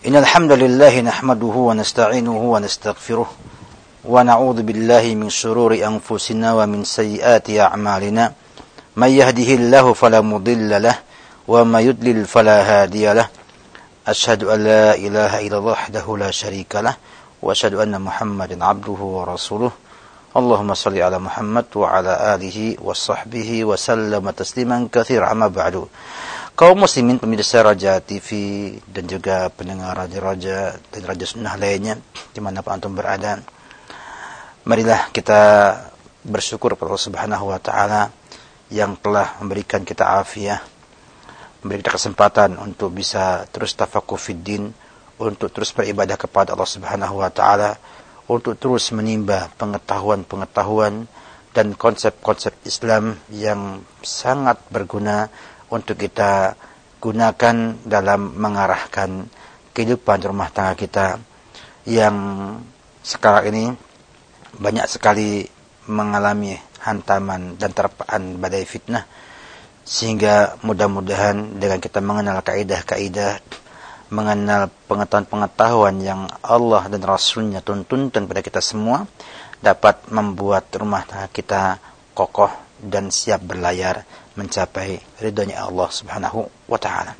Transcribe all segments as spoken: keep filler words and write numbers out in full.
Innal hamdalillah nahmaduhu wa nasta'inuhu wa nastaghfiruh wa na'udzu billahi min shururi anfusina wa min sayyiati a'malina. May yahdihillahu fala mudilla lahu wa may yudlil fala hadiya lahu. Asyhadu an la ilaha illallah wahdahu la syarika lahu wa asyhadu anna Muhammadan 'abduhu wa rasuluh. Allahumma shalli ala Muhammad wa ala alihi wa sahbihi wa sallama tasliman katsiran, amma ba'du. Kaum muslimin pemirsa Raja T V dan juga pendengar raja-raja dan raja sunnah lainnya dimanapun antum berada, marilah kita bersyukur kepada Allah Subhanahu wa Ta'ala yang telah memberikan kita afiah, memberikan kita kesempatan untuk bisa terus tafakuh fiddin, untuk terus beribadah kepada Allah Subhanahu wa Ta'ala, untuk terus menimba pengetahuan-pengetahuan dan konsep-konsep Islam yang sangat berguna untuk kita gunakan dalam mengarahkan kehidupan rumah tangga kita yang sekarang ini banyak sekali mengalami hantaman dan terpaan badai fitnah. Sehingga mudah-mudahan dengan kita mengenal kaidah-kaidah, mengenal pengetahuan-pengetahuan yang Allah dan Rasulnya tuntunkan kepada kita semua, dapat membuat rumah tangga kita kokoh dan siap berlayar mencapai ridhonya Allah Subhanahu wa Ta'ala.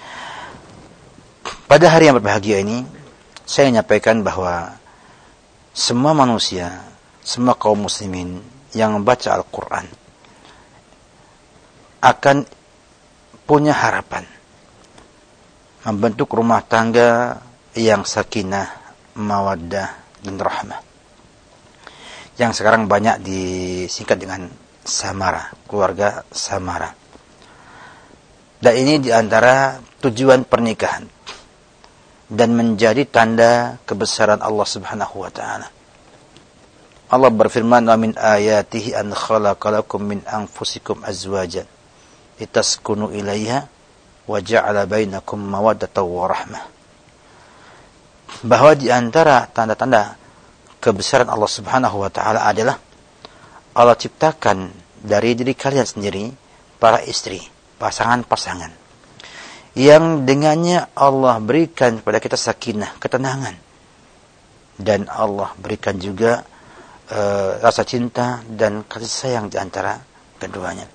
Pada hari yang berbahagia ini, saya menyampaikan bahwa semua manusia, semua kaum muslimin yang membaca Al-Quran akan punya harapan membentuk rumah tangga yang sakinah, mawaddah, dan rahmah, yang sekarang banyak disingkat dengan Samara, keluarga Samara. Dan ini diantara tujuan pernikahan dan menjadi tanda kebesaran Allah Subhanahu wa Ta'ala. Allah berfirman, "Wa min ayatihi an khalaqalakum min anfusikum azwajan litaskunu ilaiha wa ja'ala bainakum mawaddatan wa rahmah." Bahwa diantara tanda-tanda kebesaran Allah Subhanahu wa Ta'ala adalah Allah ciptakan dari diri kalian sendiri para istri, pasangan-pasangan, yang dengannya Allah berikan kepada kita sakinah, ketenangan, dan Allah berikan juga e, rasa cinta dan kasih sayang di antara keduanya.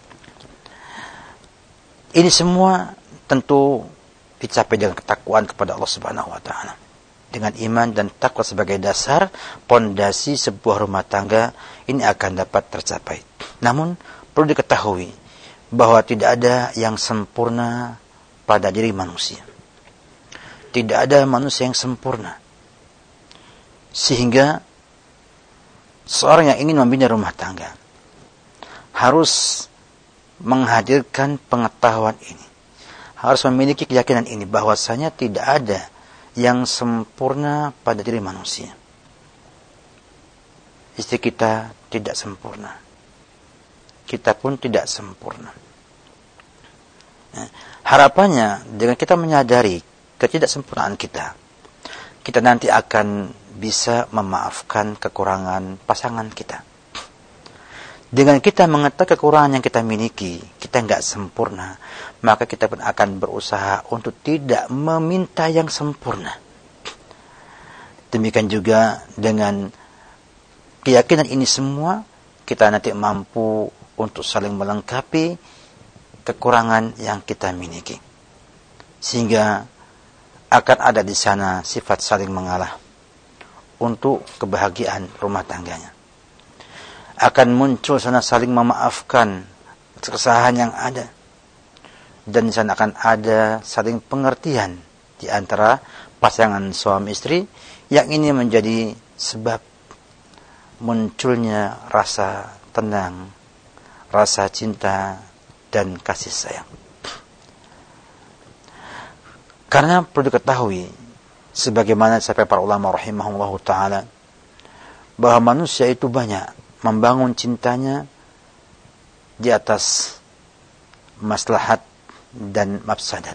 Ini semua tentu dicapai dengan ketakwaan kepada Allah Subhanahu wa Ta'ala, dengan iman dan takwa sebagai dasar pondasi sebuah rumah tangga ini akan dapat tercapai. Namun perlu diketahui bahwa tidak ada yang sempurna pada diri manusia. Tidak ada manusia yang sempurna. Sehingga seorang yang ingin membina rumah tangga harus menghadirkan pengetahuan ini, harus memiliki keyakinan ini bahwasanya tidak ada yang sempurna pada diri manusia. Istri kita tidak sempurna, kita pun tidak sempurna. Nah, harapannya dengan kita menyadari ketidaksempurnaan kita, kita nanti akan bisa memaafkan kekurangan pasangan kita. Dengan kita mengetahui kekurangan yang kita miliki, kita enggak sempurna, maka kita pun akan berusaha untuk tidak meminta yang sempurna. Demikian juga dengan keyakinan ini semua, kita nanti mampu untuk saling melengkapi kekurangan yang kita miliki. Sehingga akan ada di sana sifat saling mengalah untuk kebahagiaan rumah tangganya. Akan muncul sana saling memaafkan kesalahan yang ada. Dan di sana akan ada saling pengertian di antara pasangan suami istri, yang ini menjadi sebab munculnya rasa tenang, rasa cinta, dan kasih sayang. Karena perlu diketahui, sebagaimana disampaikan para ulama rahimahullah ta'ala, bahwa manusia itu banyak membangun cintanya di atas maslahat dan mafsadat.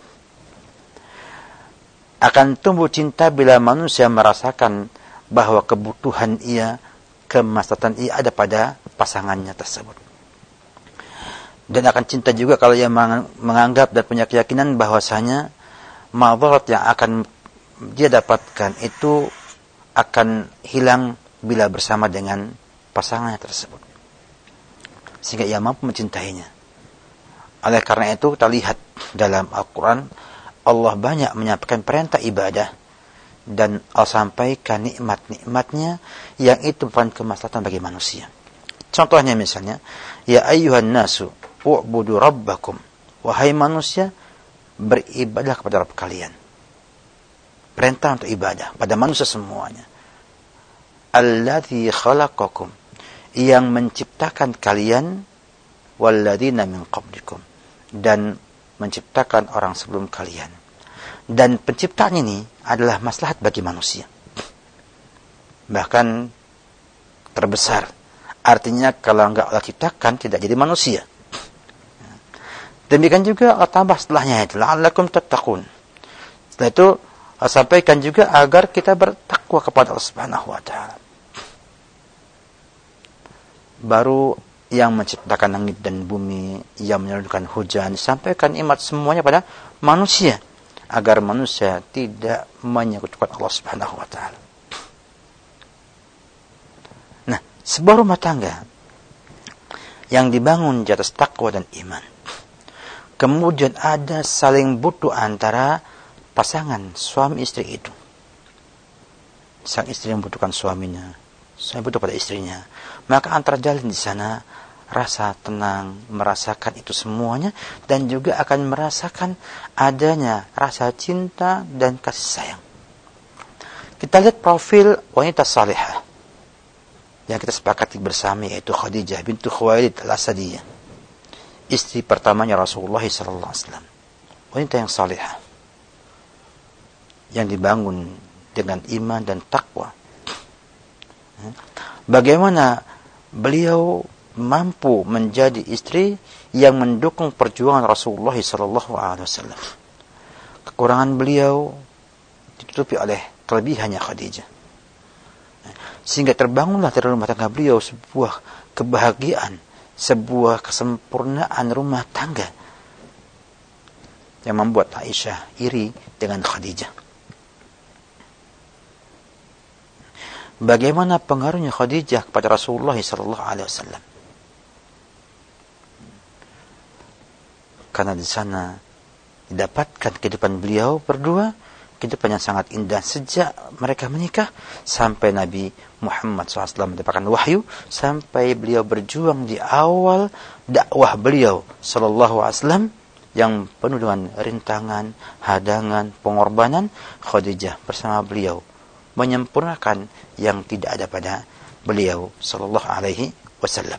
Akan tumbuh cinta bila manusia merasakan bahwa kebutuhan ia, kemaslahatan ia ada pada pasangannya tersebut. Dan akan cinta juga kalau ia menganggap dan punya keyakinan bahwasanya madarat yang akan dia dapatkan itu akan hilang bila bersama dengan pasangannya tersebut. Sehingga ia mampu mencintainya. Oleh karena itu kita lihat dalam Al-Quran, Allah banyak menyampaikan perintah ibadah dan Allah sampaikan nikmat-nikmatnya yang itu bukan kemaslahatan bagi manusia. Contohnya misalnya, ya ayyuhan nasu u'budu rabbakum, wahai manusia, beribadah kepada Rabb kalian. Perintah untuk ibadah pada manusia semuanya. Alladzi khalaqakum, yang menciptakan kalian, walladzina min qablikum, dan menciptakan orang sebelum kalian. Dan penciptaan ini adalah maslahat bagi manusia. Bahkan terbesar. Artinya kalau enggak Allah ciptakan, tidak jadi manusia. Demikian juga Allah tambah setelahnya itu, la'allakum tattaqun. Setelah itu Allah sampaikan juga agar kita bertakwa kepada Allah Subhanahu wa taala. Baru yang menciptakan langit dan bumi, yang menurunkan hujan, sampaikan nikmat semuanya pada manusia agar manusia tidak menyekutukan Allah Subhanahu wa taala. Nah, sebuah rumah tangga yang dibangun di atas takwa dan iman, kemudian ada saling butuh antara pasangan suami istri itu. Sang istri membutuhkan suaminya, suami butuh pada istrinya. Maka antara jalan di sana rasa tenang, merasakan itu semuanya, dan juga akan merasakan adanya rasa cinta dan kasih sayang. Kita lihat profil wanita salihah yang kita sepakati bersama, yaitu Khadijah bintu Khuwailid al-Asadiyah, istri pertamanya Rasulullah sallallahu alaihi wasallam. Wanita yang salihah, yang dibangun dengan iman dan takwa. Bagaimana beliau mampu menjadi istri yang mendukung perjuangan Rasulullah sallallahu alaihi wasallam. Kekurangan beliau ditutupi oleh kelebihannya Khadijah. Sehingga terbangunlah dari rumah tangga beliau sebuah kebahagiaan, sebuah kesempurnaan rumah tangga yang membuat Aisyah iri dengan Khadijah. Bagaimana pengaruhnya Khadijah kepada Rasulullah sallallahu alaihi wasallam? Karena di sana didapatkan kehidupan beliau berdua, kehidupan yang sangat indah sejak mereka menikah sampai Nabi Muhammad shallallahu alaihi wasallam mendapatkan wahyu, sampai beliau berjuang di awal dakwah beliau sallallahu alaihi wasallam yang penuh dengan rintangan, hadangan, pengorbanan. Khadijah bersama beliau menyempurnakan yang tidak ada pada beliau sallallahu alaihi wasallam.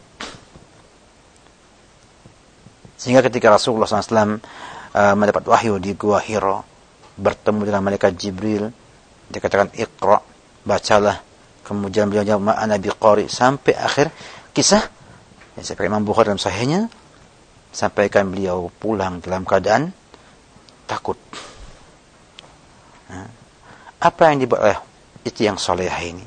Sehingga ketika Rasulullah shallallahu alaihi wasallam uh, mendapat wahyu di Gua Hira, bertemu dengan malaikat Jibril, dikatakan Iqra, bacalah. Kemudian beliau jawab, ma'ana biqari, sampai akhir kisah yang saya pakai Imam Bukhari dalam sahihnya, sampaikan beliau pulang dalam keadaan takut. Nah, apa yang dibuat oleh istri yang salehah ini?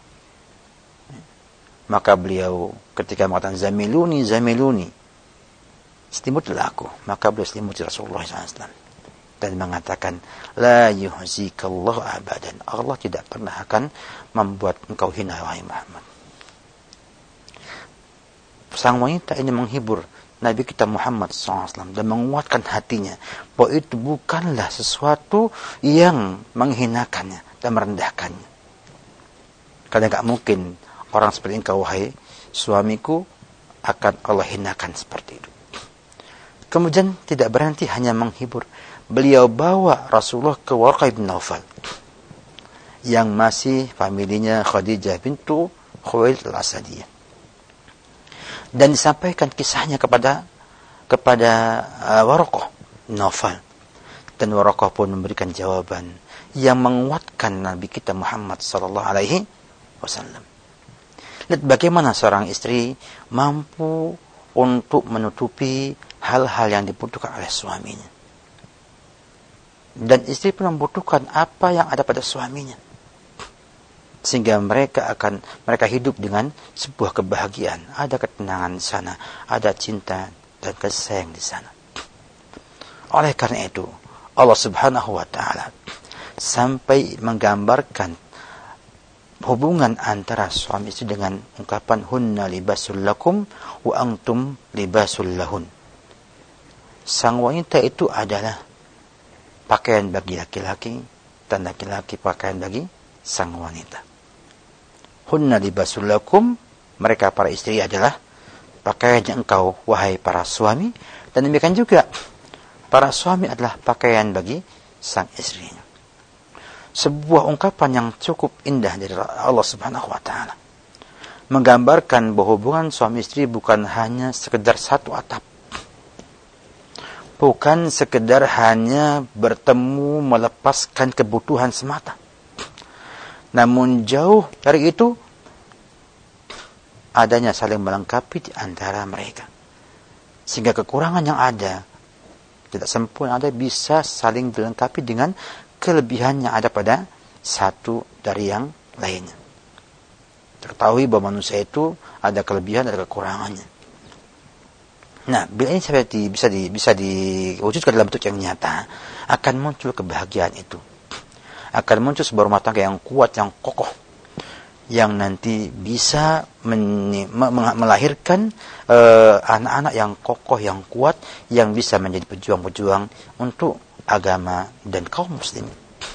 Maka beliau ketika mengatakan zamiluni zamiluni, selimutilah aku, maka beliau selimuti Rasulullah sallallahu alaihi wasallam dan mengatakan, la yuhzikallahu abadan, Allah tidak pernah akan membuat engkau hina wahai Muhammad. Sang wanita ini menghibur Nabi kita Muhammad sallallahu alaihi wasallam dan menguatkan hatinya bahwa itu bukanlah sesuatu yang menghinakannya dan merendahkannya. Karena tidak mungkin orang seperti engkau wahai suamiku akan Allah hinakan seperti itu. Kemudian tidak berhenti hanya menghibur, beliau bawa Rasulullah ke Warqah bin Naufal yang masih familinya Khadijah bintu Khuwailid al-Asadiyah, dan disampaikan kisahnya kepada kepada uh, Warqah bin Naufal, dan Warqah pun memberikan jawaban yang menguatkan Nabi kita Muhammad sallallahu alaihi wasallam. Lihat bagaimana seorang istri mampu untuk menutupi hal-hal yang dibutuhkan oleh suaminya. Dan istri pun membutuhkan apa yang ada pada suaminya. Sehingga mereka akan mereka hidup dengan sebuah kebahagiaan, ada ketenangan di sana, ada cinta dan kasih sayang di sana. Oleh karena itu, Allah Subhanahu wa taala sampai menggambarkan hubungan antara suami istri dengan ungkapan hunna libasul lakum wa antum libasul lahun. Sang wanita itu adalah pakaian bagi laki-laki dan laki-laki pakaian bagi sang wanita. Hunna libasul lakum, mereka para istri adalah pakaian engkau wahai para suami, dan demikian juga para suami adalah pakaian bagi sang istrinya. Sebuah ungkapan yang cukup indah dari Allah Subhanahu wa taala, menggambarkan bahwa hubungan suami istri bukan hanya sekedar satu atap, bukan sekedar hanya bertemu melepaskan kebutuhan semata, namun jauh dari itu adanya saling melengkapi di antara mereka, sehingga kekurangan yang ada, tidak sempurna ada, bisa saling dilengkapi dengan kelebihan yang ada pada satu dari yang lainnya. Terketahui bahwa manusia itu ada kelebihan, ada kekurangannya. Nah, bila ini seperti bisa di, bisa diwujudkan dalam bentuk yang nyata, akan muncul kebahagiaan itu. Akan muncul sebuah rumah tangga yang kuat, yang kokoh, yang nanti bisa men, me, melahirkan uh, anak-anak yang kokoh, yang kuat, yang bisa menjadi pejuang-pejuang untuk agama dan kaum muslimin.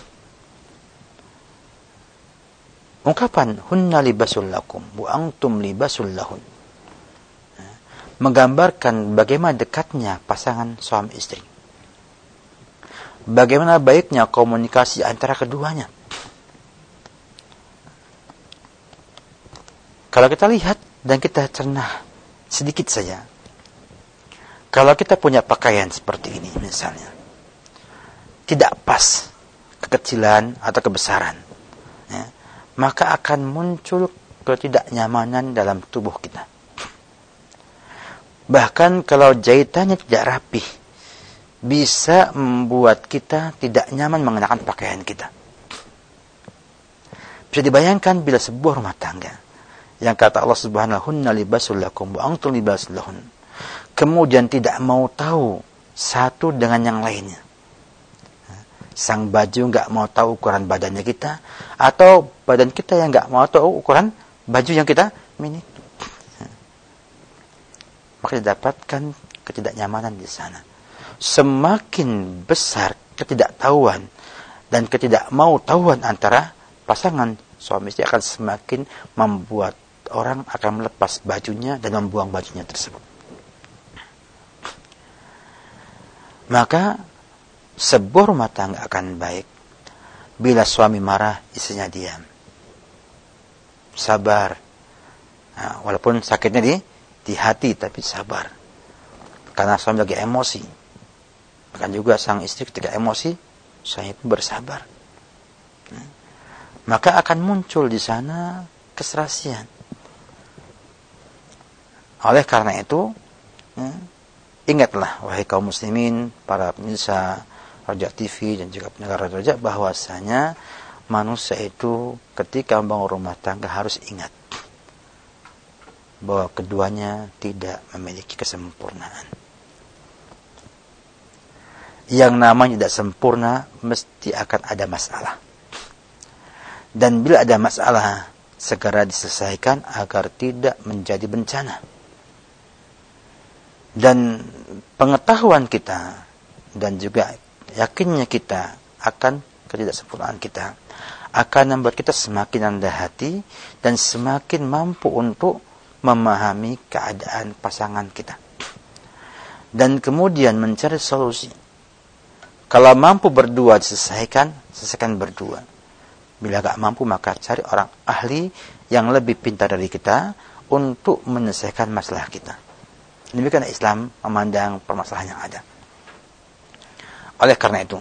Ungkapan hunna libasul lakum wa antum libasul lahun menggambarkan bagaimana dekatnya pasangan suami istri, bagaimana baiknya komunikasi antara keduanya. Kalau kita lihat dan kita cerna sedikit saja, kalau kita punya pakaian seperti ini misalnya, tidak pas kekecilan atau kebesaran, ya, maka akan muncul ketidaknyamanan dalam tubuh kita. Bahkan kalau jahitannya tidak rapih, bisa membuat kita tidak nyaman mengenakan pakaian kita. Bisa dibayangkan bila sebuah rumah tangga yang kata Allah Subhanahu wa ta'ala libasul lakum wa antum libasul lahun, kemudian tidak mau tahu satu dengan yang lainnya. Sang baju enggak mau tahu ukuran badannya kita, atau badan kita yang enggak mau tahu ukuran baju yang kita miliki, maka didapatkan ketidaknyamanan di sana. Semakin besar ketidaktahuan dan ketidakmautawan antara pasangan suami istri, akan semakin membuat orang akan melepas bajunya dan membuang bajunya tersebut. Maka sebuah rumah tangga akan baik bila suami marah, istrinya diam, sabar. Nah, walaupun sakitnya di di hati, tapi sabar, karena suami lagi emosi. Bahkan juga sang istri ketika emosi, suami pun bersabar. Nah, maka akan muncul di sana keserasian. Oleh karena itu, ya, ingatlah wahai kaum muslimin, para pemirsa Raja T V dan juga pendengar Raja, bahwasanya manusia itu ketika membangun rumah tangga harus ingat bahwa keduanya tidak memiliki kesempurnaan. Yang namanya tidak sempurna mesti akan ada masalah. Dan bila ada masalah, segera diselesaikan agar tidak menjadi bencana. Dan pengetahuan kita dan juga yakinnya kita akan ketidaksempurnaan kita akan membuat kita semakin rendah hati dan semakin mampu untuk memahami keadaan pasangan kita, dan kemudian mencari solusi. Kalau mampu berdua diselesaikan, selesaikan berdua. Bila gak mampu, maka cari orang ahli yang lebih pintar dari kita untuk menyelesaikan masalah kita. Demikian Islam memandang permasalahan yang ada. Oleh karena itu,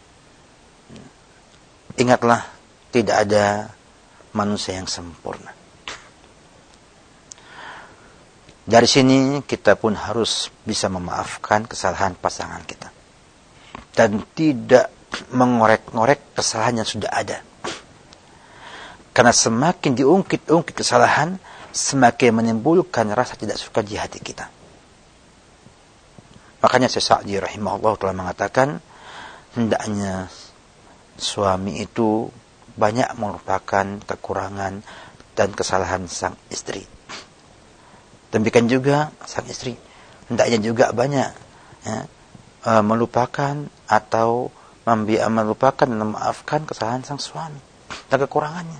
ingatlah, tidak ada manusia yang sempurna. Dari sini kita pun harus bisa memaafkan kesalahan pasangan kita dan tidak mengorek-ngorek kesalahan yang sudah ada. Karena semakin diungkit-ungkit kesalahan, semakin menimbulkan rasa tidak suka di hati kita. Makanya Syekh Sa'di rahimahullah telah mengatakan, hendaknya suami itu banyak merupakan kekurangan dan kesalahan sang istri. Demikian juga sang istri hendaknya juga banyak ya, e, melupakan atau membi- melupakan dan memaafkan kesalahan sang suami dan kekurangannya.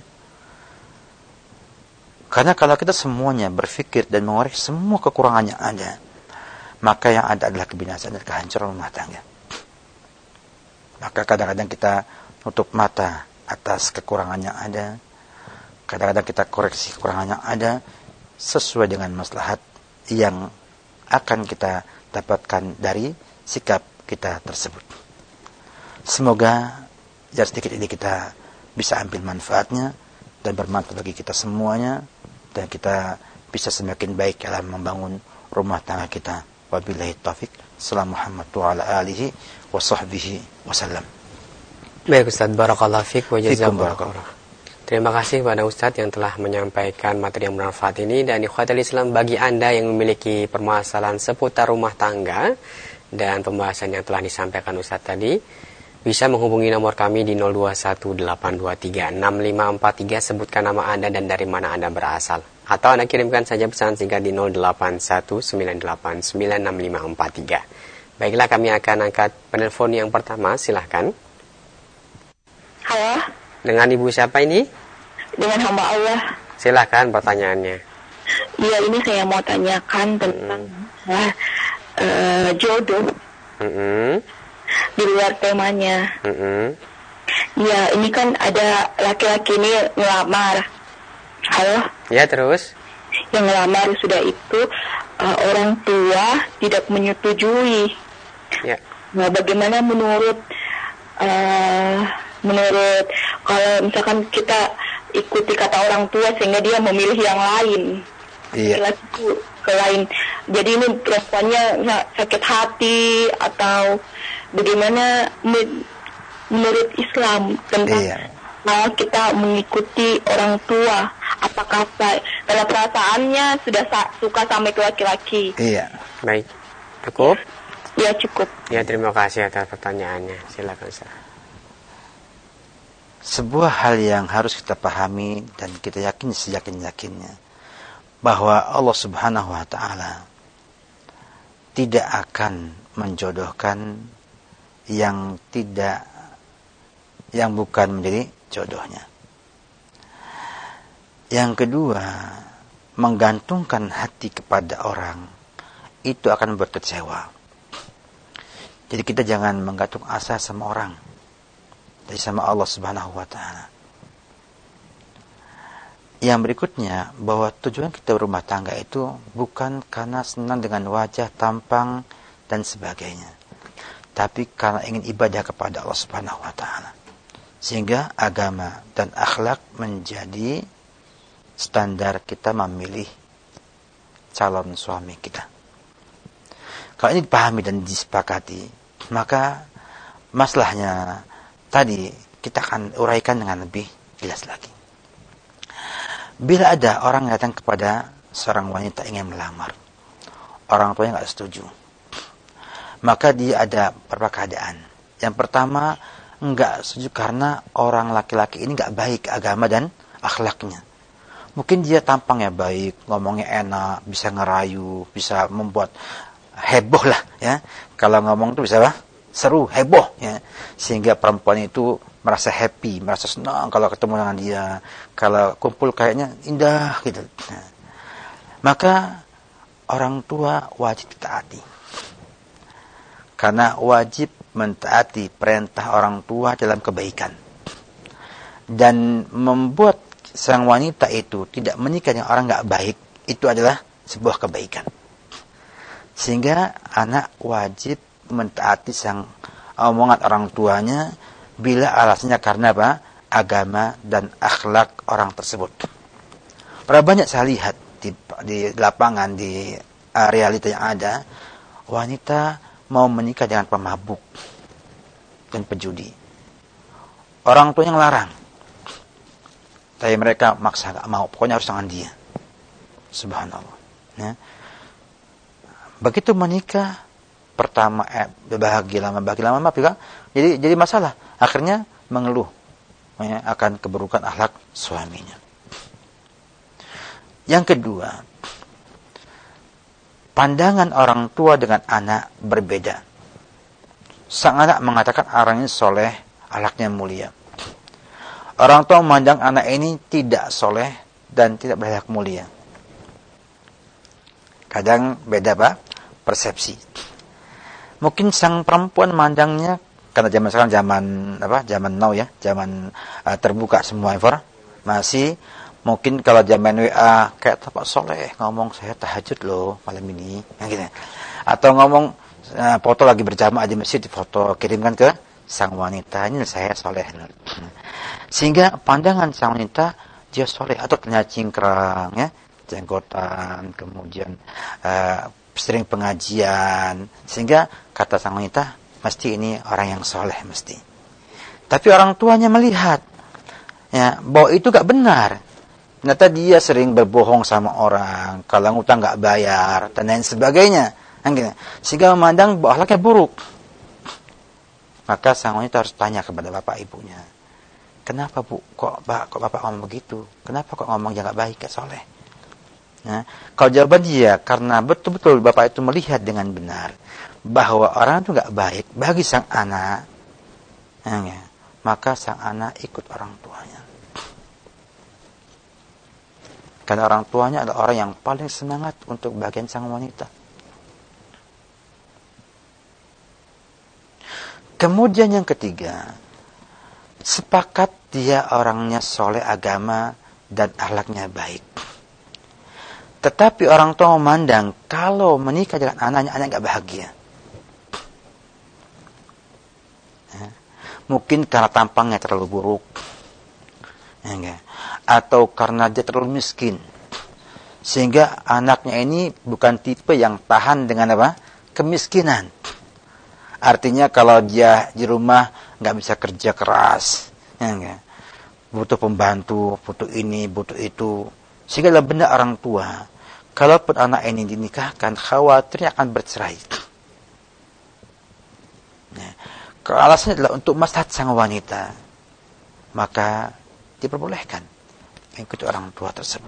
Karena kalau kita semuanya berpikir dan mengoreksi semua kekurangan yang ada, maka yang ada adalah kebinasaan dan kehancuran rumah tangga. Maka kadang-kadang kita nutup mata atas kekurangan yang ada. Kadang-kadang kita koreksi kekurangan yang ada sesuai dengan maslahat yang akan kita dapatkan dari sikap kita tersebut. Semoga dari sedikit ini kita bisa ambil manfaatnya dan bermanfaat bagi kita semuanya, dan kita bisa semakin baik dalam membangun rumah tangga kita. Wabillahi taufik. Assalamualaikum wa ala alihi wa sahbihi wasallam. Baik Ustaz, barakallahu fiik wa jazakumullah. Terima kasih kepada Ustaz yang telah menyampaikan materi yang bermanfaat ini. Dan ikhwatul Islam, bagi Anda yang memiliki permasalahan seputar rumah tangga dan pembahasan yang telah disampaikan Ustaz tadi, bisa menghubungi nomor kami di nol dua satu delapan dua tiga enam lima empat tiga. Sebutkan nama Anda dan dari mana Anda berasal. Atau Anda kirimkan saja pesan singkat di nol delapan satu sembilan delapan sembilan enam lima empat tiga. Baiklah, kami akan angkat penelpon yang pertama. Silahkan. Halo. Dengan Ibu siapa ini? Dengan hamba Allah. Silahkan pertanyaannya. Iya, ini saya mau tanyakan tentang mm. uh, jodoh. Mm-hmm. Di luar temanya. Mm-hmm. Ya, ini kan ada laki-laki ini ngelamar. Halo? Ya, terus? Yang ngelamar sudah itu uh, orang tua tidak menyetujui. Ya. Nah, bagaimana menurut uh, menurut kalau misalkan kita ikuti kata orang tua sehingga dia memilih yang lain. Iya. Laki-laki ke lain. Jadi ini perempuannya sakit hati atau bagaimana menurut Islam tentang iya. Nah, kita mengikuti orang tua, apakah saya, karena perasaannya sudah sa- suka sama laki-laki. Iya. Baik, cukup? Ya, cukup. Ya, terima kasih atas pertanyaannya. Silakan Ustaz. Sebuah hal yang harus kita pahami dan kita yakini seyakin-yakinnya, bahwa Allah Subhanahu wa ta'ala tidak akan menjodohkan yang tidak yang bukan menjadi jodohnya. Yang kedua, menggantungkan hati kepada orang itu akan membuat kecewa. Jadi kita jangan menggantung asa sama orang, dari sama Allah Subhanahu wa ta'ala. Yang berikutnya, bahwa tujuan kita berumah tangga itu bukan karena senang dengan wajah, tampang dan sebagainya, tapi karena ingin ibadah kepada Allah Subhanahu wa ta'ala. Sehingga agama dan akhlak menjadi standar kita memilih calon suami kita. Kalau ini dipahami dan disepakati, maka masalahnya tadi kita akan uraikan dengan lebih jelas lagi. Bila ada orang yang datang kepada seorang wanita ingin melamar, orang tuanya nggak setuju, maka dia ada beberapa keadaan. Yang pertama, nggak setuju karena orang laki-laki ini nggak baik agama dan akhlaknya. Mungkin dia tampangnya baik, ngomongnya enak, bisa ngerayu, bisa membuat heboh lah ya. Kalau ngomong itu bisa apa? Seru, heboh ya. Sehingga perempuan itu merasa happy, merasa senang kalau ketemu dengan dia. Kalau kumpul kayaknya indah gitu. Nah, maka orang tua wajib ditaati. Karena wajib mentaati perintah orang tua dalam kebaikan. Dan membuat sang wanita itu tidak menikah dengan orang enggak baik, itu adalah sebuah kebaikan. Sehingga anak wajib mentaati sang omongan orang tuanya bila alasannya karena apa? Agama dan akhlak orang tersebut. Berapa banyak saya lihat di, di lapangan, di uh, realita yang ada, wanita mau menikah dengan pemabuk dan pejudi. Orang tuanya ngelarang, tapi mereka maksa gak mau, pokoknya harus dengan dia. Subhanallah. Ya. Begitu menikah, pertama eh, bahagia lama, bahagia lama, maaf juga. Jadi jadi masalah. Akhirnya mengeluh ya, akan keburukan akhlak suaminya. Yang kedua, pandangan orang tua dengan anak berbeda. Sang anak mengatakan orangnya soleh, akhlaknya mulia. Orang tua memandang anak ini tidak soleh dan tidak berakhlak mulia. Kadang beda Pak, persepsi. Mungkin sang perempuan memandangnya, karena zaman sekarang zaman apa? Zaman now ya, zaman uh, terbuka semua informasi. Mungkin kalau zaman W A kayak Pak Soleh ngomong saya tahajud loh malam ini, yang gitu. Atau ngomong uh, foto lagi berjamaah di masjid, di foto kirimkan ke sang wanita, ini saya soleh. Sehingga pandangan sang wanita dia soleh, atau ternyata cingkrang ya, jenggotan, kemudian uh, sering pengajian, sehingga kata sang wanita mesti ini orang yang soleh mesti. Tapi orang tuanya melihat ya bahwa itu gak benar. Ternyata dia sering berbohong sama orang, kalau ngutang gak bayar dan lain sebagainya, sehingga memandang bahwa akhlaknya buruk. Maka sang wanita harus tanya kepada bapak ibunya, kenapa bu, kok, kok bapak ngomong begitu? Kenapa kok ngomong yang gak baik, gak soleh? Nah, kalau jawaban dia karena betul-betul bapak itu melihat dengan benar bahwa orang itu gak baik bagi sang anak, ya, maka sang anak ikut orang tuanya. Karena orang tuanya adalah orang yang paling semangat untuk bagian sang wanita. Kemudian yang ketiga, sepakat dia orangnya soleh agama dan akhlaknya baik. Tetapi orang tua memandang kalau menikah dengan anaknya, anaknya gak bahagia. Ya. Mungkin karena tampangnya terlalu buruk. Ya, enggak. Atau karena dia terlalu miskin. Sehingga anaknya ini bukan tipe yang tahan dengan apa? Kemiskinan. Artinya kalau dia di rumah nggak bisa kerja keras, ya enggak? Butuh pembantu, butuh ini, butuh itu. Sehingga dalam benak orang tua, kalaupun anak ini dinikahkan, khawatirnya akan bercerai. Ya. Kalau alasannya adalah untuk maslahat sang wanita, maka diperbolehkan mengikuti orang tua tersebut.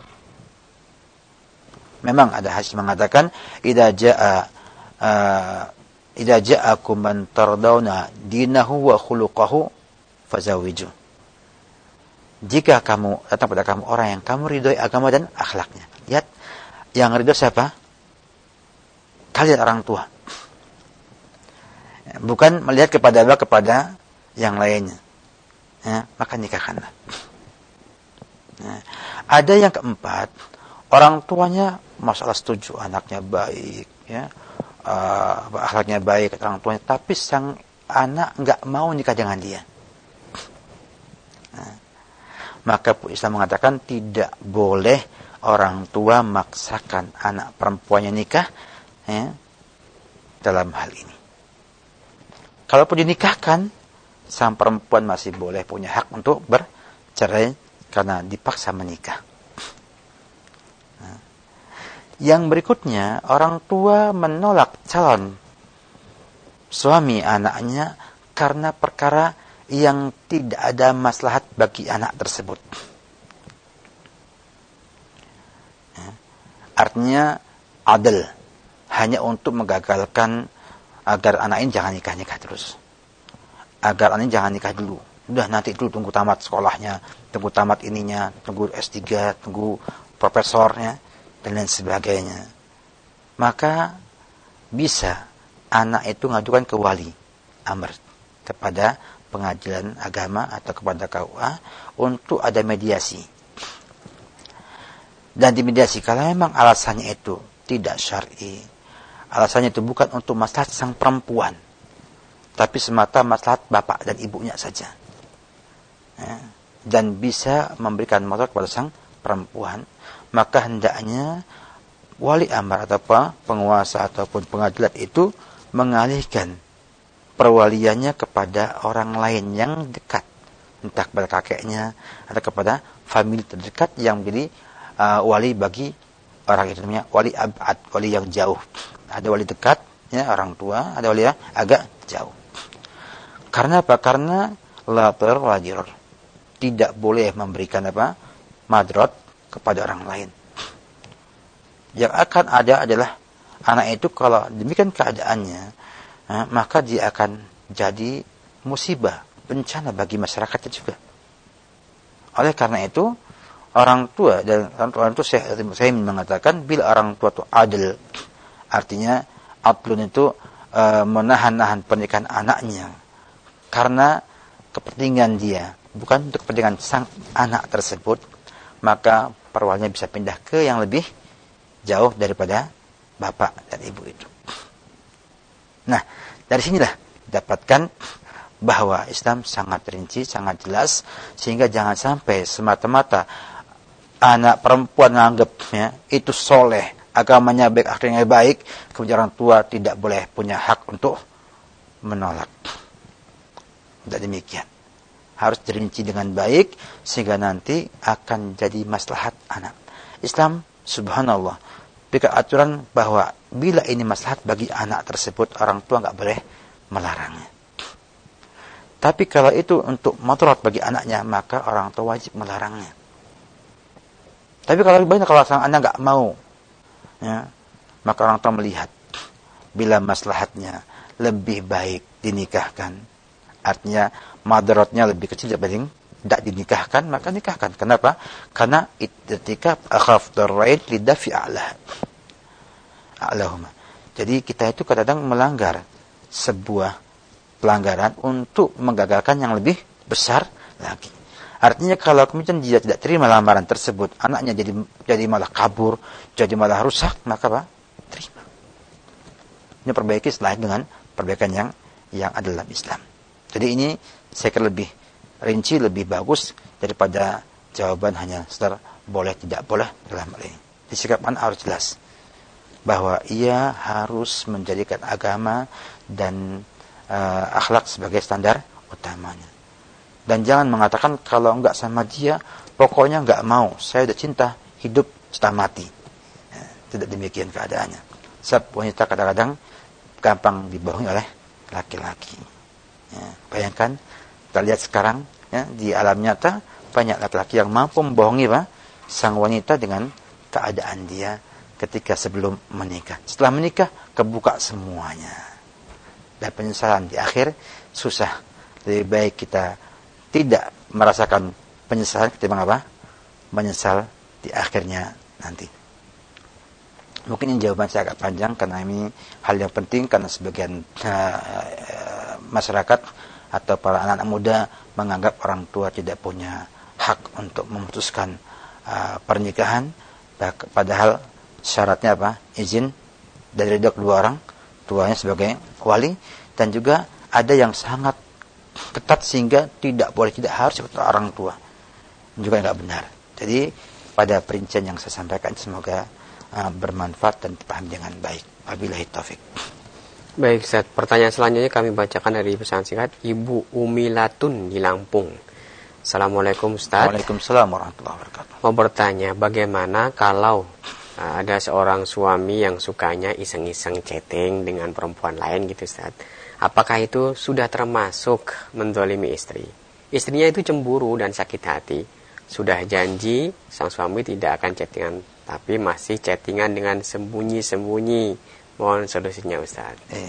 Memang ada hadis mengatakan, idza jaa uh, idza ja'akum man tardawna dinahu wa khuluquhu fazawiju. Jika kamu datang pada kamu orang yang kamu ridhoi agama dan akhlaknya. Lihat, yang ridho siapa? Kalian orang tua. Bukan melihat kepada Allah, kepada yang lainnya. Ya, maka nikahkanlah. Nah, ada yang keempat, orang tuanya masalah setuju anaknya baik, ya, uh, akhlaknya baik orang tuanya, tapi sang anak nggak mau nikah dengan dia. Nah, maka Islam mengatakan tidak boleh orang tua maksakan anak perempuannya nikah, ya, dalam hal ini. Kalaupun dinikahkan, sang perempuan masih boleh punya hak untuk bercerai karena dipaksa menikah. Nah, yang berikutnya, orang tua menolak calon suami anaknya karena perkara yang tidak ada maslahat bagi anak tersebut. Nah, artinya adil, hanya untuk menggagalkan agar anak ini jangan nikah-nikah terus. Agar anak ini jangan nikah dulu. Udah nanti dulu tunggu tamat sekolahnya, tunggu tamat ininya, tunggu S tiga, tunggu profesornya, dan lain sebagainya. Maka bisa anak itu ngajukan ke wali amr, kepada pengadilan agama atau kepada K U A untuk ada mediasi. Dan di mediasi, kalau memang alasannya itu tidak syar'i, alasannya itu bukan untuk maslahat sang perempuan, tapi semata maslahat bapak dan ibunya saja, ya, dan bisa memberikan motor kepada sang perempuan, maka hendaknya wali amr atau penguasa ataupun pengadilan itu mengalihkan perwaliannya kepada orang lain yang dekat, entah kepada kakeknya atau kepada famili terdekat yang menjadi uh, wali bagi orang itu, namanya wali abad, wali yang jauh. Ada wali dekat, ya, orang tua, ada wali yang agak jauh. Karena apa? Karena la tar wa dirar. Tidak boleh memberikan apa? Madrot kepada orang lain. Yang akan ada adalah anak itu kalau demikian keadaannya, eh, maka dia akan jadi musibah, bencana bagi masyarakatnya juga. Oleh karena itu, orang tua dan orang tua saya, saya mengatakan bila orang tua itu adil, artinya adlun itu e, menahan-nahan pernikahan anaknya karena kepentingan dia, bukan untuk kepentingan sang anak tersebut, maka perwalnya bisa pindah ke yang lebih jauh daripada bapak dan ibu itu. Nah, dari sinilah dapatkan bahwa Islam sangat rinci, sangat jelas, sehingga jangan sampai semata-mata anak perempuan menganggapnya itu soleh, agamanya baik, akhlaknya baik, kemudian orang tua tidak boleh punya hak untuk menolak. Tidak demikian. Harus dirinci dengan baik, sehingga nanti akan jadi maslahat anak. Islam, subhanallah, berikan aturan bahwa bila ini maslahat bagi anak tersebut, orang tua nggak boleh melarangnya. Tapi kalau itu untuk madarat bagi anaknya, maka orang tua wajib melarangnya. Tapi kalau banyak kalau sang anak nggak mau, ya, maka orang tua melihat bila maslahatnya lebih baik dinikahkan, artinya madaratnya lebih kecil dibanding tidak dinikahkan, maka nikahkan. Kenapa? Karena ketika akhaf darrain lidafi a'lah. A'lahuma. Jadi kita itu kadang-kadang melanggar sebuah pelanggaran untuk menggagalkan yang lebih besar lagi. Artinya kalau kemudian dia tidak terima lamaran tersebut, anaknya jadi jadi malah kabur, jadi malah rusak, maka apa? Terima. Ini perbaiki setelah dengan perbaikan yang yang ada dalam Islam. Jadi ini saya kira lebih rinci, lebih bagus daripada jawaban hanya sekedar boleh tidak boleh dalam hal ini. Sikap anak harus jelas bahwa ia harus menjadikan agama dan uh, akhlak sebagai standar utamanya. Dan jangan mengatakan kalau enggak sama dia, pokoknya enggak mau. Saya udah cinta, hidup cinta mati. Ya, tidak demikian keadaannya. Sebab wanita kadang-kadang gampang dibohongi oleh laki-laki. Ya, bayangkan, kita lihat sekarang ya, di alam nyata banyak laki-laki yang mampu membohongi Pak, sang wanita dengan keadaan dia ketika sebelum menikah. Setelah menikah, kebuka semuanya. Dan penyesalan di akhir susah. Lebih baik kita tidak merasakan penyesalan ketimbang apa? Menyesal di akhirnya nanti. Mungkin ini jawaban saya agak panjang karena ini hal yang penting karena sebagian uh, masyarakat atau para anak-anak muda menganggap orang tua tidak punya hak untuk memutuskan uh, pernikahan, padahal syaratnya apa? Izin dari kedua orang tuanya sebagai wali, dan juga ada yang sangat ketat sehingga tidak boleh, tidak harus ikut orang tua, juga nggak benar. Jadi pada perincian yang saya sampaikan semoga uh, bermanfaat dan dipahami dengan baik. Wabillahi taufik. Baik, Ustaz. Pertanyaan selanjutnya kami bacakan dari pesan singkat Ibu Umilatun di Lampung. Assalamualaikum Ustaz. Waalaikumsalam warahmatullahi wabarakatuh. Mau bertanya, bagaimana kalau uh, ada seorang suami yang sukanya iseng-iseng chatting dengan perempuan lain gitu Ustaz? Apakah itu sudah termasuk mendolimi istri? Istrinya itu cemburu dan sakit hati. Sudah janji sang suami tidak akan chattingan, tapi masih chattingan dengan sembunyi-sembunyi. Mohon solusinya Ustaz. Eh,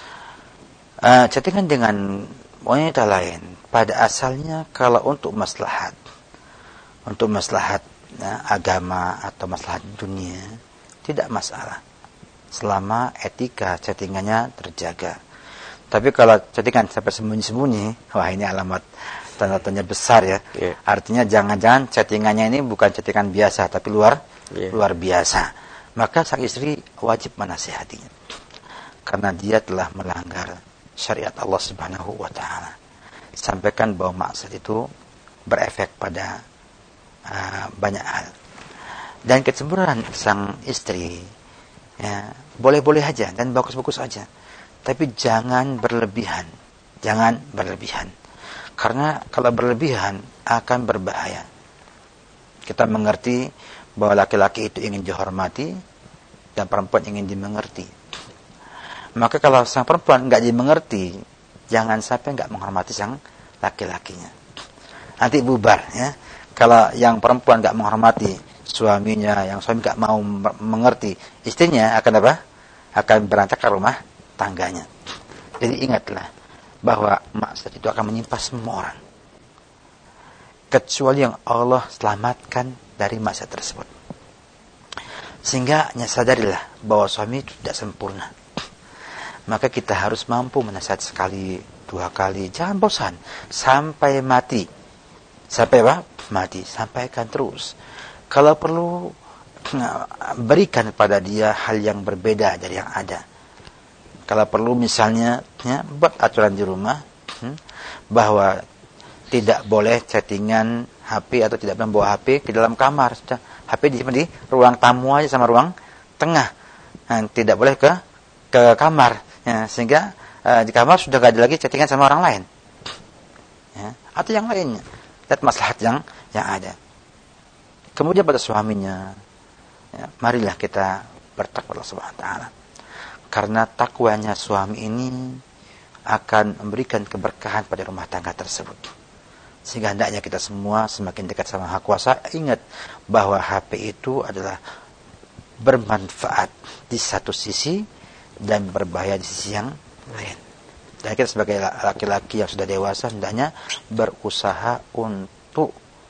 uh, chattingan dengan wanita lain pada asalnya kalau untuk maslahat, untuk maslahat ya, agama atau maslahat dunia tidak masalah, selama etika chattingannya terjaga. Tapi kalau chattingan sampai sembunyi-sembunyi, wah ini alamat tanda tanya besar ya. Yeah. Artinya jangan-jangan chattingannya ini bukan chattingan biasa, tapi luar yeah. luar biasa. Maka sang istri wajib menasihatinya, karena dia telah melanggar syariat Allah Subhanahu Wa Taala. Sampaikan bahwa maksiat itu berefek pada uh, banyak hal. Dan kecemburuan sang istri ya, boleh-boleh aja dan bagus-bagus aja. Tapi jangan berlebihan. Jangan berlebihan. Karena kalau berlebihan akan berbahaya. Kita mengerti bahwa laki-laki itu ingin dihormati dan perempuan ingin dimengerti. Maka kalau sang perempuan enggak dimengerti, jangan sampai enggak menghormati sang laki-lakinya. Nanti bubar ya. Kalau yang perempuan nggak menghormati suaminya, yang suami nggak mau mengerti istrinya, akan apa? Akan berantakan rumah tangganya. Jadi ingatlah bahwa maksiat itu akan menimpa semua orang, kecuali yang Allah selamatkan dari maksiat tersebut. Sehingga sadarilah bahwa suami itu tidak sempurna. Maka kita harus mampu menasihat sekali, dua kali, jangan bosan sampai mati. Sampai apa? Mati. Sampaikan terus. Kalau perlu, berikan pada dia hal yang berbeda dari yang ada. Kalau perlu misalnya, ya, buat aturan di rumah, hmm, bahwa tidak boleh chattingan H P atau tidak boleh bawa H P ke dalam kamar. Sudah, H P di, di ruang tamu aja sama ruang tengah. Nah, tidak boleh ke ke kamar. Ya, sehingga uh, di kamar sudah gak ada lagi chattingan sama orang lain. Ya, atau yang lainnya. Lihat maslahat yang yang ada. Kemudian pada suaminya, ya, marilah kita bertakwa Allah Subhanahu wa taala. Karena takwanya suami ini akan memberikan keberkahan pada rumah tangga tersebut. Sehingga hendaknya kita semua semakin dekat sama Maha Kuasa, ingat bahwa H P itu adalah bermanfaat di satu sisi dan berbahaya di sisi yang lain. Dan kita sebagai laki-laki yang sudah dewasa hendaknya berusaha untuk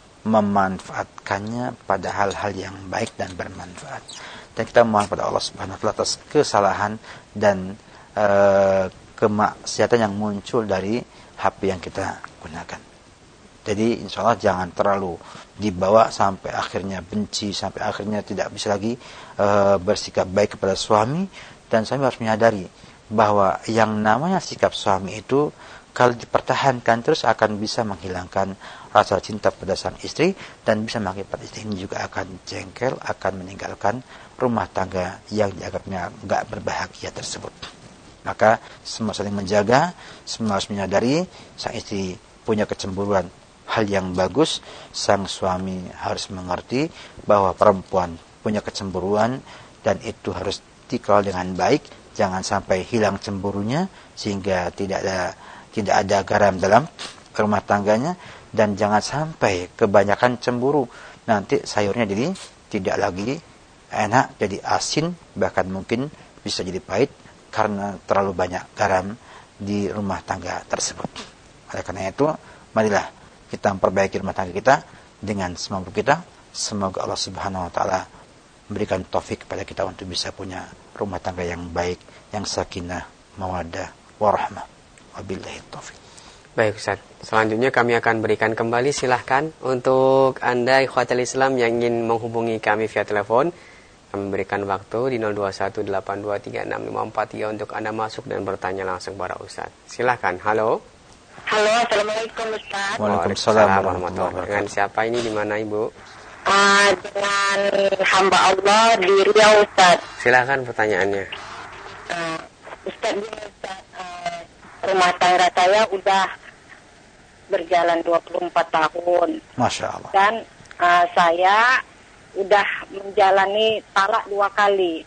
memanfaatkannya pada hal-hal yang baik dan bermanfaat. Dan kita mohon pada Allah Subhanahu wa taala atas kesalahan dan e, kemaksiatan yang muncul dari H P yang kita gunakan. Jadi insya Allah jangan terlalu dibawa sampai akhirnya benci, sampai akhirnya tidak bisa lagi e, bersikap baik kepada suami. Dan suami harus menyadari bahwa yang namanya sikap suami itu kalau dipertahankan terus akan bisa menghilangkan rasa cinta pada sang istri dan bisa mengakibatkan istri ini juga akan jengkel, akan meninggalkan rumah tangga yang dianggapnya enggak berbahagia tersebut. Maka semua saling menjaga, semua harus menyadari sang istri punya kecemburuan, hal yang bagus. Sang suami harus mengerti bahwa perempuan punya kecemburuan dan itu harus dikelola dengan baik. Jangan sampai hilang cemburunya sehingga tidak ada tidak ada garam dalam rumah tangganya, dan jangan sampai kebanyakan cemburu nanti sayurnya jadi tidak lagi enak, jadi asin, bahkan mungkin bisa jadi pahit karena terlalu banyak garam di rumah tangga tersebut. Oleh karena itu, marilah kita memperbaiki rumah tangga kita dengan semampu kita. Semoga Allah Subhanahu wa taala memberikan taufik kepada kita untuk bisa punya rumah tangga yang baik, yang sakinah, mawaddah, warahmah. Wabillahi taufik. Baik Ustaz, selanjutnya kami akan berikan kembali, silahkan untuk Anda ikhwatul Islam yang ingin menghubungi kami via telepon. Kami berikan waktu di nol dua satu delapan dua tiga enam lima empat tiga untuk Anda masuk dan bertanya langsung kepada Ustaz. Silahkan. Halo. Halo, Assalamualaikum Ustaz. Waalaikumsalam warahmatullahi wabarakatuh. Dengan siapa ini, di mana Ibu? Uh, dengan hamba Allah di Riau Ustaz. Silahkan pertanyaannya. Uh, Ustaz, Ustaz uh, rumah tangga saya udah berjalan dua puluh empat tahun. Masya Allah. Dan uh, saya udah menjalani talak dua kali.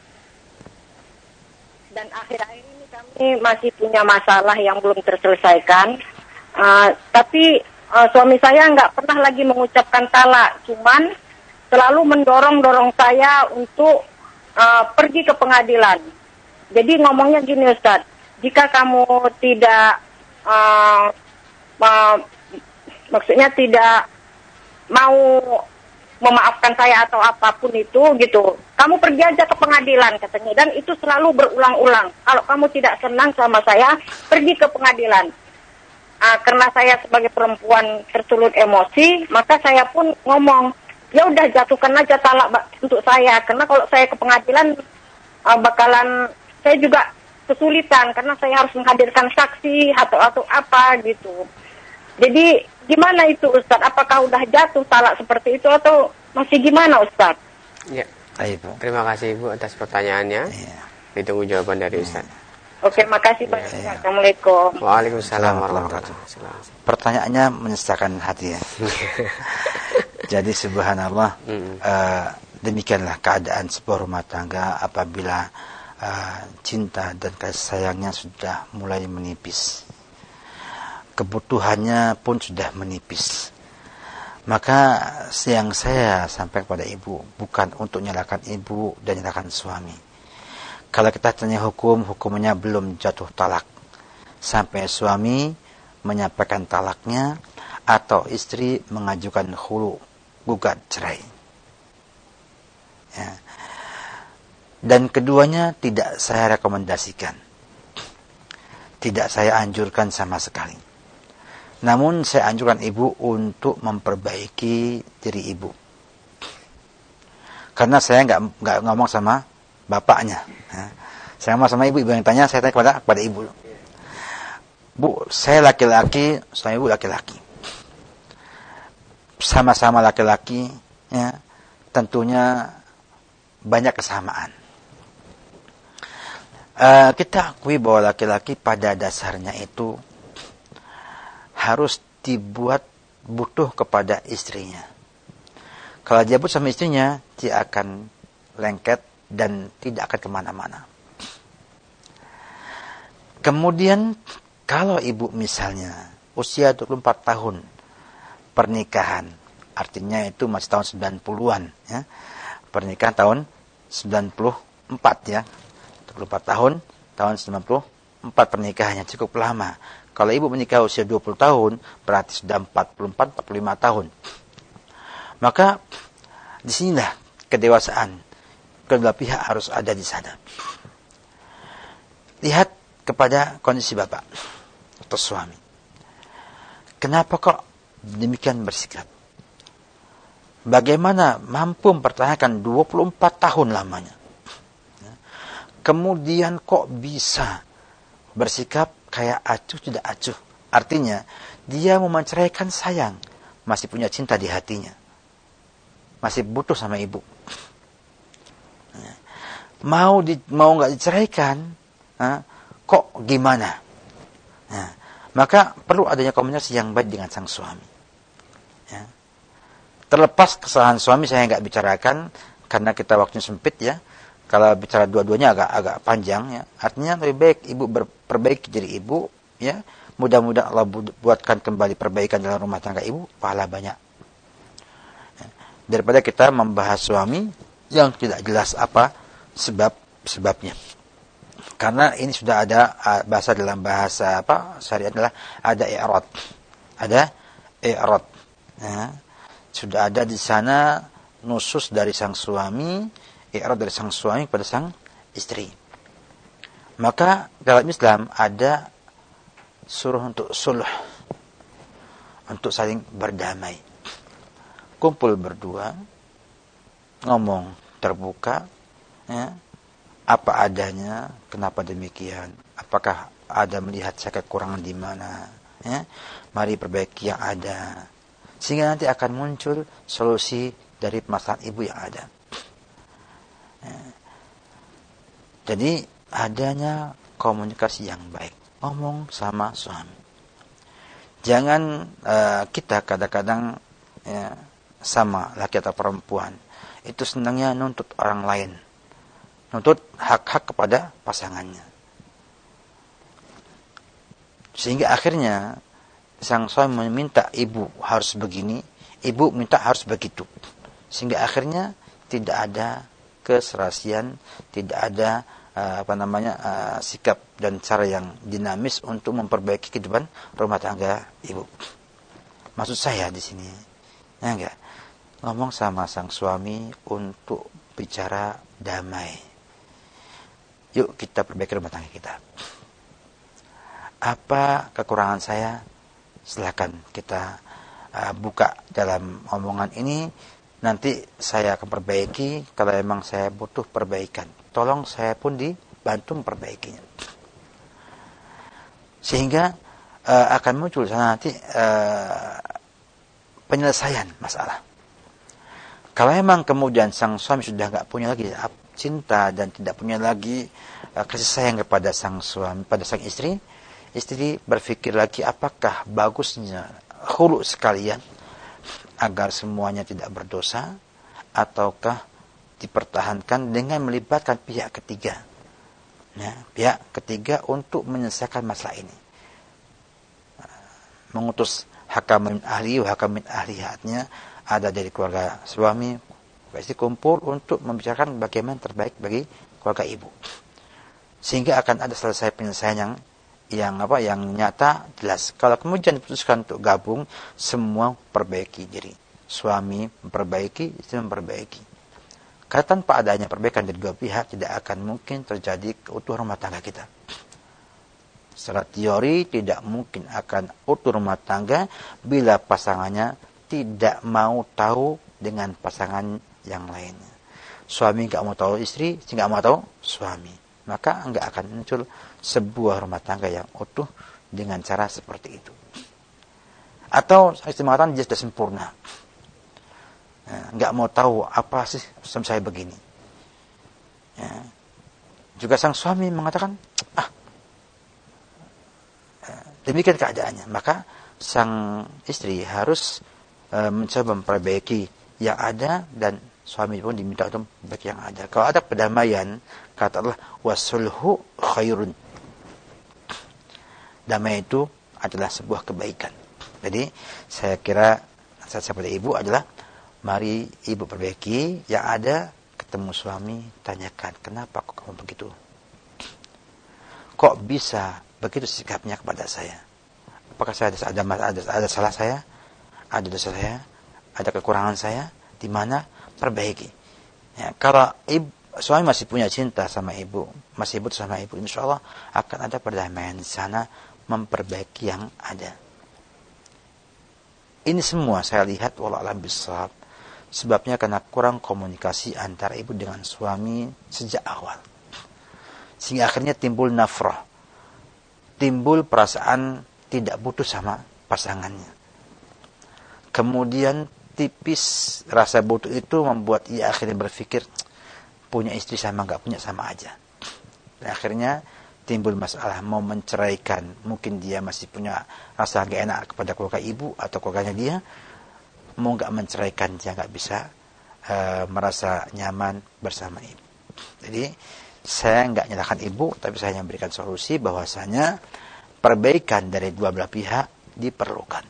Dan akhir-akhir ini kami masih punya masalah yang belum terselesaikan. Uh, tapi uh, suami saya nggak pernah lagi mengucapkan talak, cuman selalu mendorong-dorong saya untuk uh, pergi ke pengadilan. Jadi ngomongnya gini Ustaz, jika kamu tidak uh, uh, maksudnya tidak mau memaafkan saya atau apapun itu gitu, kamu pergi aja ke pengadilan katanya. Dan itu selalu berulang-ulang, kalau kamu tidak senang sama saya, pergi ke pengadilan. Uh, karena saya sebagai perempuan tersulut emosi, maka saya pun ngomong, ya udah jatuhkan aja talak untuk saya, karena kalau saya ke pengadilan uh, bakalan saya juga kesulitan karena saya harus menghadirkan saksi atau atau apa gitu. Jadi gimana itu Ustaz? Apakah udah jatuh talak seperti itu atau masih gimana Ustaz? Ya, Ibu. Terima kasih Ibu atas pertanyaannya. Ya. Ditunggu jawaban dari Ustaz. Ya. Oke, makasih banyak. Ya. Assalamualaikum. Waalaikumsalam warahmatullahi wabarakatuh. Pertanyaannya menyesakan hati ya. Jadi subhanallah, mm-hmm. uh, demikianlah keadaan sebuah rumah tangga apabila uh, cinta dan kasih sayangnya sudah mulai menipis. kebutuhannya pun sudah menipis. Maka yang saya sampaikan kepada ibu bukan untuk nyalakan ibu dan nyalakan suami. Kalau kita tanya hukum, hukumnya belum jatuh talak. Sampai suami menyampaikan talaknya atau istri mengajukan khulu, gugat cerai. Ya. Dan keduanya tidak saya rekomendasikan. Tidak saya anjurkan sama sekali. Namun saya anjurkan ibu untuk memperbaiki diri ibu. Karena saya nggak nggak ngomong sama bapaknya. Ya. Saya ngomong sama ibu, ibu yang tanya, saya tanya kepada kepada ibu. Bu, saya laki-laki, suami ibu laki-laki. Sama-sama laki-laki, ya, tentunya banyak kesamaan. Uh, kita akui bahwa laki-laki pada dasarnya itu harus dibuat butuh kepada istrinya. Kalau dia butuh sama istrinya, dia akan lengket dan tidak akan kemana-mana. Kemudian, kalau ibu misalnya usia dua puluh empat tahun pernikahan, artinya itu masih tahun sembilan puluhan, ya. Pernikahan tahun sembilan puluh empat, ya. dua puluh empat tahun, tahun sembilan puluh empat pernikahannya cukup lama. Kalau ibu menikah usia dua puluh tahun, berarti sudah empat puluh empat, empat puluh lima tahun. Maka, disinilah kedewasaan. Kedua pihak harus ada di sana. Lihat kepada kondisi bapak atau suami. Kenapa kok demikian bersikap? Bagaimana mampu mempertahankan dua puluh empat tahun lamanya? Kemudian kok bisa bersikap kayak acuh tidak acuh. Artinya, dia mau menceraikan sayang. Masih punya cinta di hatinya. Masih butuh sama ibu. Mau di, mau nggak diceraikan, ha? Kok gimana? Nah, maka perlu adanya komunikasi yang baik dengan sang suami. Ya. Terlepas kesalahan suami saya nggak bicarakan, karena kita waktunya sempit, ya. Kalau bicara dua-duanya agak agak panjang, ya. Artinya lebih baik ibu berperbaiki diri ibu, ya. Mudah-mudahan Allah buatkan kembali perbaikan dalam rumah tangga ibu, pahala banyak. Ya. Daripada kita membahas suami yang tidak jelas apa sebab-sebabnya. Karena ini sudah ada bahasa dalam bahasa apa syariat adalah ada i'rad. Ada i'rad. Ya. Sudah ada di sana nusus dari sang suami, i'rad dari sang suami kepada sang istri. Maka dalam Islam ada suruh untuk sulh, untuk saling berdamai. Kumpul berdua, ngomong terbuka, ya, apa adanya, kenapa demikian, apakah ada melihat saya kekurangan di mana, ya, mari perbaiki yang ada, sehingga nanti akan muncul solusi dari masalah ibu yang ada. Ya. Jadi adanya komunikasi yang baik, ngomong sama suami. Jangan uh, kita kadang-kadang, ya, sama laki atau perempuan itu senangnya nuntut orang lain, nuntut hak-hak kepada pasangannya, sehingga akhirnya sang suami meminta ibu harus begini, ibu minta harus begitu, sehingga akhirnya tidak ada keserasian, tidak ada uh, apa namanya uh, sikap dan cara yang dinamis untuk memperbaiki kehidupan rumah tangga ibu. Maksud saya di sini, ya enggak, ngomong sama sang suami untuk bicara damai. Yuk kita perbaiki rumah tangga kita. Apa kekurangan saya? Silakan kita uh, buka dalam omongan ini. Nanti saya akan perbaiki. Kalau memang saya butuh perbaikan, tolong saya pun dibantu memperbaikinya. Sehingga uh, akan muncul sana nanti uh, penyelesaian masalah. Kalau memang kemudian sang suami sudah nggak punya lagi cinta dan tidak punya lagi uh, kasih sayang kepada sang suami, pada sang istri, istri berpikir lagi apakah bagusnya khulu sekalian agar semuanya tidak berdosa, ataukah dipertahankan dengan melibatkan pihak ketiga, ya, pihak ketiga untuk menyelesaikan masalah ini. mengutus hakam min ahli wa hakam min ahlihatnya, ada dari keluarga suami, pasti kumpul untuk membicarakan bagaimana terbaik bagi keluarga ibu. Sehingga akan ada selesai penyelesaian yang yang apa yang nyata, jelas. Kalau kemudian diputuskan untuk gabung, semua perbaiki diri. Suami memperbaiki, istri memperbaiki. Karena tanpa adanya perbaikan dari dua pihak, tidak akan mungkin terjadi keutuhan rumah tangga kita. Secara teori tidak mungkin akan utuh rumah tangga bila pasangannya tidak mau tahu dengan pasangan yang lainnya. Suami nggak mau tahu istri, istri nggak mau tahu suami. Maka nggak akan muncul sebuah rumah tangga yang utuh dengan cara seperti itu. Atau istri mengatakan dia sudah sempurna. Nggak mau tahu apa sih suami saya begini. Ya. Juga sang suami mengatakan, ah, demikian keadaannya. Maka sang istri harus e, mencoba memperbaiki yang ada, dan suami pun diminta untuk memperbaiki yang ada. Kalau ada pendamaian, kata Allah, wasulhu khairun. Damai itu adalah sebuah kebaikan. Jadi saya kira nasihat saya pada ibu adalah, mari ibu perbaiki yang ada, ketemu suami, tanyakan, kenapa kok kamu begitu? Kok bisa begitu sikapnya kepada saya? Apakah saya ada ada ada, ada salah saya? Ada dosa saya? Ada kekurangan saya? Di mana? Perbaiki. Ya, kalau ibu, suami masih punya cinta sama ibu, masih butuh sama ibu, insya Allah akan ada perdamaian di sana, memperbaiki yang ada. Ini semua saya lihat wallahu a'lam bishawab. Sebabnya karena kurang komunikasi antara ibu dengan suami sejak awal. Sehingga akhirnya timbul nafrah. Timbul perasaan tidak butuh sama pasangannya. Kemudian tipis rasa butuh itu membuat ia akhirnya berpikir, punya istri sama gak punya sama aja. Dan akhirnya timbul masalah mau menceraikan. Mungkin dia masih punya rasa gak enak kepada keluarga ibu atau keluarganya dia. Mau nggak menceraikan, dia nggak bisa uh, merasa nyaman bersama ibu. Jadi saya nggak nyalahkan ibu, tapi saya hanya memberikan solusi bahwasanya perbaikan dari dua belah pihak diperlukan.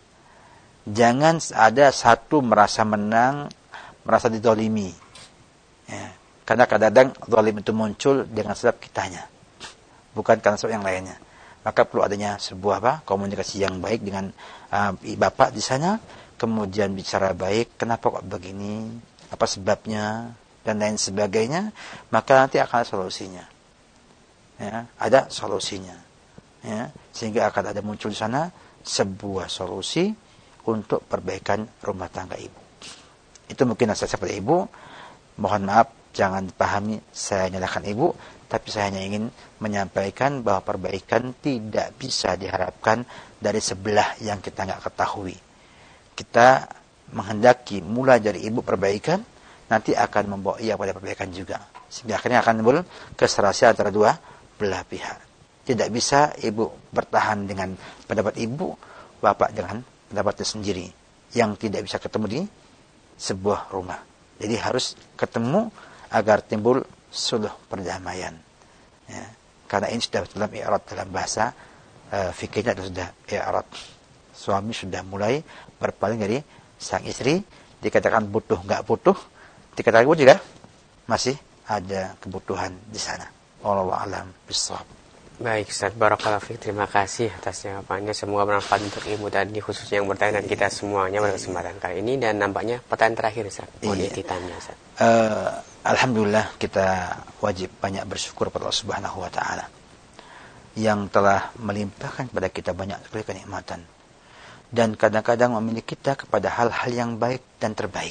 Jangan ada satu merasa menang, merasa didolimi. Ya. Karena kadang-kadang dolim itu muncul dengan sebab kitanya, bukan karena sebab yang lainnya. Maka perlu adanya sebuah apa, komunikasi yang baik dengan uh, bapak di sana. Kemudian bicara baik, kenapa kok begini, apa sebabnya, dan lain sebagainya, maka nanti akan ada solusinya. Ya, ada solusinya. Ya, sehingga akan ada muncul di sana sebuah solusi untuk perbaikan rumah tangga ibu. Itu mungkin nasihat saya pada ibu. Mohon maaf, jangan dipahami saya nyalahkan ibu, tapi saya hanya ingin menyampaikan bahwa perbaikan tidak bisa diharapkan dari sebelah yang kita nggak ketahui. Kita menghendaki mulai dari ibu perbaikan, nanti akan membawa ia pada perbaikan juga. Sehingga akhirnya akan timbul keserasian antara dua belah pihak. Tidak bisa ibu bertahan dengan pendapat ibu, bapak dengan pendapatnya sendiri, yang tidak bisa ketemu di sebuah rumah. Jadi harus ketemu agar timbul suluh perdamaian. Ya. Karena ini sudah dalam i'rad, dalam bahasa uh, fikihnya sudah i'rad. Suami sudah mulai berpaling dari sang istri, dikatakan butuh nggak butuh, dikatakan butuh juga masih ada kebutuhan di sana. Wallahu a'lam bishawab. Baik Ustaz, barakallahu fiik, terima kasih atas jawabannya. Semoga bermanfaat untuk ibu tadi, khususnya yang bertanya, dan kita semuanya pada kesempatan kali ini. Dan nampaknya pertanyaan terakhir Ustaz, mohon ditanya Ustaz. Uh, Alhamdulillah kita wajib banyak bersyukur pada Allah Subhanahu wa taala yang telah melimpahkan kepada kita banyak sekali kenikmatan. Dan kadang-kadang memilih kita kepada hal-hal yang baik dan terbaik.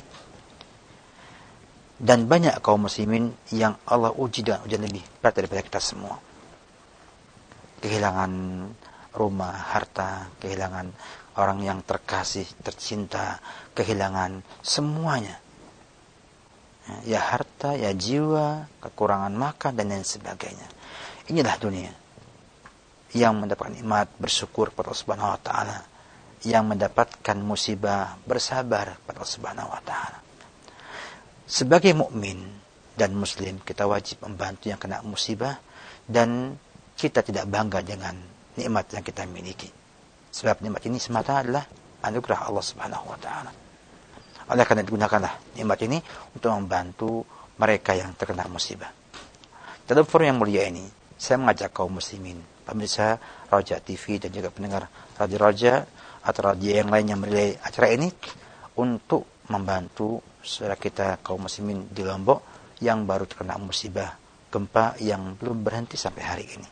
Dan banyak kaum muslimin yang Allah uji dengan ujian lebih berat daripada kita semua. Kehilangan rumah, harta, kehilangan orang yang terkasih, tercinta, kehilangan semuanya. Ya harta, ya jiwa, kekurangan makan, dan lain sebagainya. Inilah dunia. Yang mendapatkan nikmat bersyukur kepada Allah Subhanahu wa taala. Yang mendapatkan musibah bersabar kepada Allah Subhanahu wa taala. Sebagai mukmin dan muslim, kita wajib membantu yang kena musibah, dan kita tidak bangga dengan nikmat yang kita miliki. Sebab nikmat ini semata adalah anugerah Allah Subhanahu wa taala. Oleh karena digunakanlah nikmat ini untuk membantu mereka yang terkena musibah. Dalam forum yang mulia ini, saya mengajak kaum muslimin, pemirsa Roja T V dan juga pendengar Radio Roja atau radio yang lain yang menilai acara ini, untuk membantu saudara kita kaum muslimin di Lombok yang baru terkena musibah gempa yang belum berhenti sampai hari ini.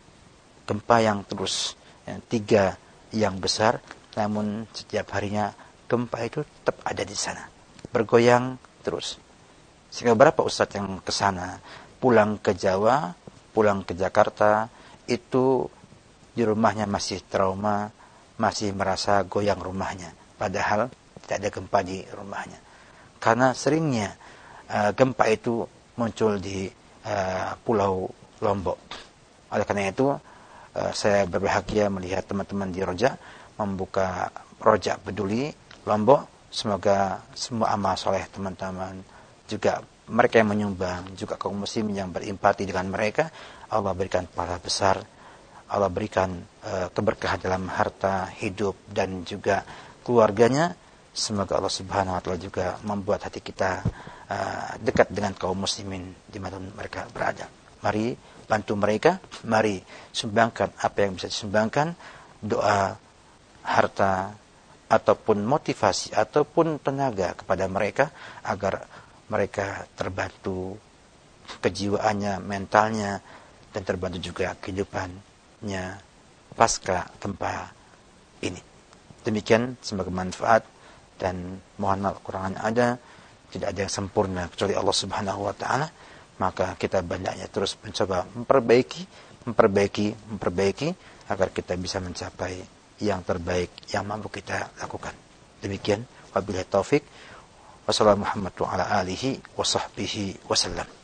Gempa yang terus, yang tiga yang besar, namun setiap harinya gempa itu tetap ada di sana, bergoyang terus. Sehingga beberapa ustadz yang ke sana, pulang ke Jawa, pulang ke Jakarta, itu di rumahnya masih trauma, masih merasa goyang rumahnya, padahal tidak ada gempa di rumahnya. Karena seringnya uh, gempa itu muncul di uh, Pulau Lombok. Oleh karena itu, uh, saya berbahagia melihat teman-teman di Roja membuka Roja Peduli Lombok. Semoga semua amal soleh teman-teman, juga mereka yang menyumbang, juga kaum muslim yang berempati dengan mereka, Allah berikan pahala besar, Allah berikan uh, keberkahan dalam harta, hidup, dan juga keluarganya. Semoga Allah Subhanahu wa taala juga membuat hati kita uh, dekat dengan kaum muslimin di mana mereka berada. Mari bantu mereka, mari sumbangkan apa yang bisa disumbangkan, doa, harta, ataupun motivasi, ataupun tenaga kepada mereka, agar mereka terbantu kejiwaannya, mentalnya, dan terbantu juga kehidupannya pasca gempa ini. Demikian, semoga manfaat, dan mohon maaf kekurangan ada, tidak ada yang sempurna kecuali Allah Subhanahu wa taala. Maka kita bandanya terus mencoba memperbaiki, memperbaiki, memperbaiki agar kita bisa mencapai yang terbaik yang mampu kita lakukan. Demikian, wabillahi taufik. Wassalamualaikum warahmatullahi wabarakatuh.